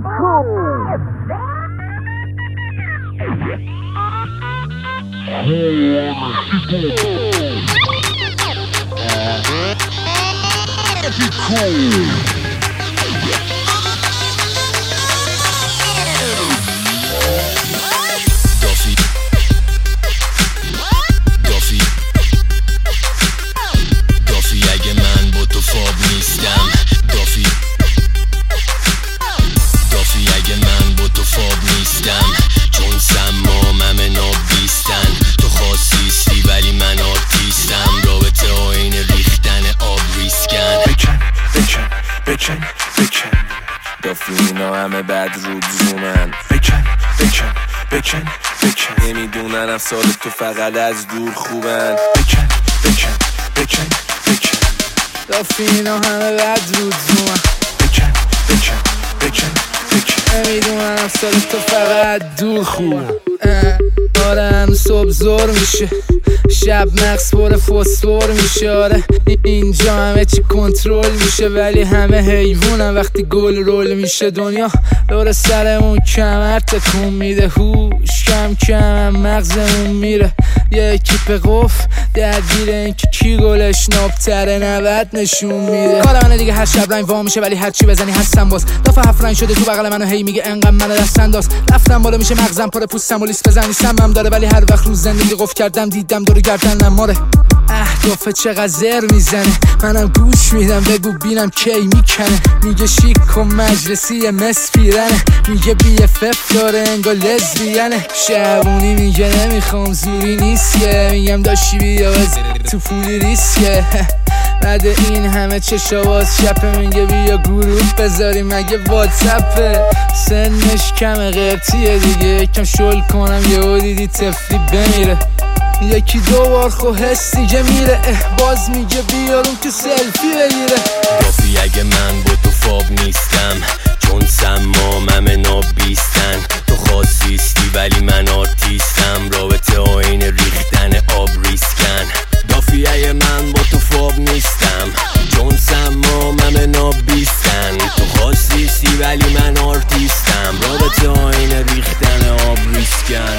دافی اگه من با تو خواب نیستم، دافی اگه من با تو خواب نیستم، چون سمامم نابیستن. تو خاصیستی ولی من آرتیستم، رابطه آین ریختن آب ریسکن. بکن بکن بکن بکن دافی اینا همه بد رود زومن. بکن بکن بکن بکن نمیدونن افسال تو فقط از دور خوبن. بکن بکن بکن بکن دافی اینا همه بد رود زومن. بکن بکن بکن بکن نمیدونن افسال تو فقط دور خوبن. آره هنوز صبح زور میشه، شب مغز پر فسفر میشه. آره اینجا همه چی کنترل میشه، ولی همه حیوانن وقتی گل رول میشه. دنیا دور سرمون کمر تکون میده، هوش کم کم مغزمون میره. یه اکیپ قف درگیره این که کی گلش نابتره 90 نشون میده. کار منه دیگه، هر شب رنگ وا میشه ولی هر چی بزنی هستم باز. دفعه 7 رنگ شده تو بغل منو، هی میگه انقدر منو دست انداز. رفتم بالا میشه مغزم پر پوستم و لیست بزنی سمم داره، ولی هر وقت رو زندگی قف کردم دیدم دور گردنم ماره. اهدافه چقدر زر میزنه، منم گوش میدم بگو بینم کی میکنه. میگه شیک و مجلسی مسفیرنه، میگه BFF داره انگار لزبیانه. شبونی میگه نمیخوام زوری نیست که، میگم داشتی بیا تو فولی ریسکه. بعد این همه چشاواز شپه میگه بیا گروه بذاریم مگه واتسپه. سنش کم قرتیه دیگه، یکم شل کنم یهو دیدی تفلی بمیره. یکی دو بار خو حس دیگه میره، باز میگه بیارون که سلفی بگیره. دافی اگه من با تو خواب نیستم، چون سمامم نابیستن. تو خاصیستی ولی من آرتیستم، رابطه آین ریختن آب ریسکن. دافی اگه من با تو خواب نیستم، چون سمامم نابیستن. تو خاصیستی ولی من آرتیستم، رابطه آین ریختن آب ریسکن.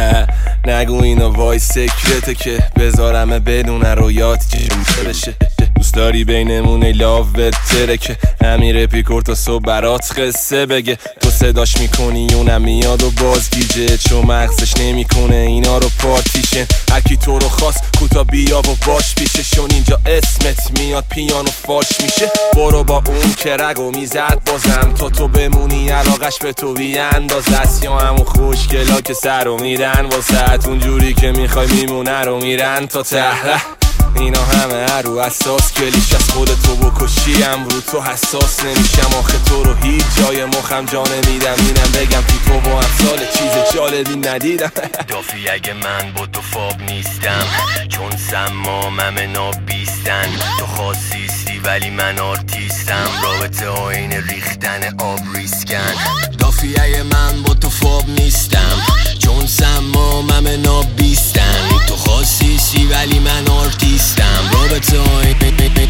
نگو اینو وای سکرته که بذارم بدون رویات که بشه. دوست داری بینمون لاو بتره که امیر پیکور تا صبح برات قصه بگه. تو صداش میکنی اونم میاد و بازگیجه، چون مغزش نمیکنه اینا رو پارتیشن. هرکی تو رو خواست کوتا بیا و باش پیشه، شون اینجا اسمت میاد پیانو فاش میشه. برو با اون که رگو میزد بازم، تا تو بمونی علاقش به تو بیانداز است. یا همون خوشگلا که سر رو میرن واسه اونجوری که میخوای میمونه رو میرن تا ته. اینا همه رو اساس کلیش از خودتو بکشیم، رو تو حساس نمیشم. آخه تو رو هیچ جای مخم جا نمیدم، اینم بگم تو با امثال چیز جالبی ندیدم. دافی اگه من با تو خواب نیستم، چون سمامم نابیستن. تو خاصیستی ولی من آرتیستم، رابطه آین ریختن آب ریسکن. دافی اگه من با تو خواب نیستم، چون سمامم نابیستن. تو خاصیستی ولی من آرتیستم، رابطه آین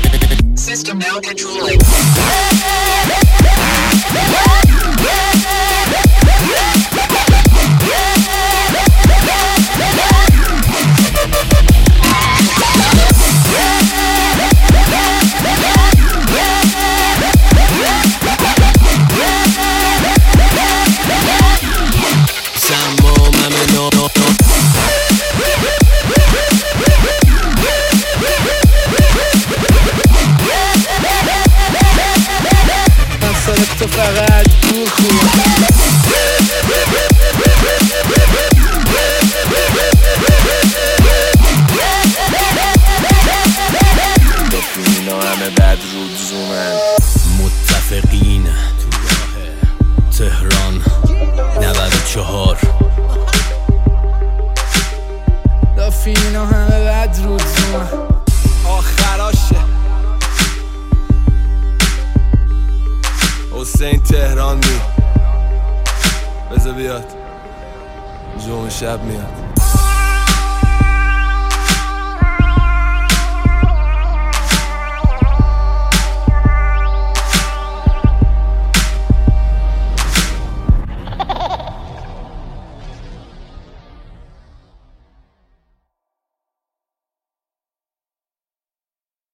System now controlling. تو فقط دور خوبه. دافی اینا همه بد رود زومن. متفقین تو راه تهران 94. دافی اینا همه بد رود زومن. آخراشه حسین تهرانی بذار بیاد جمعه شب میاد.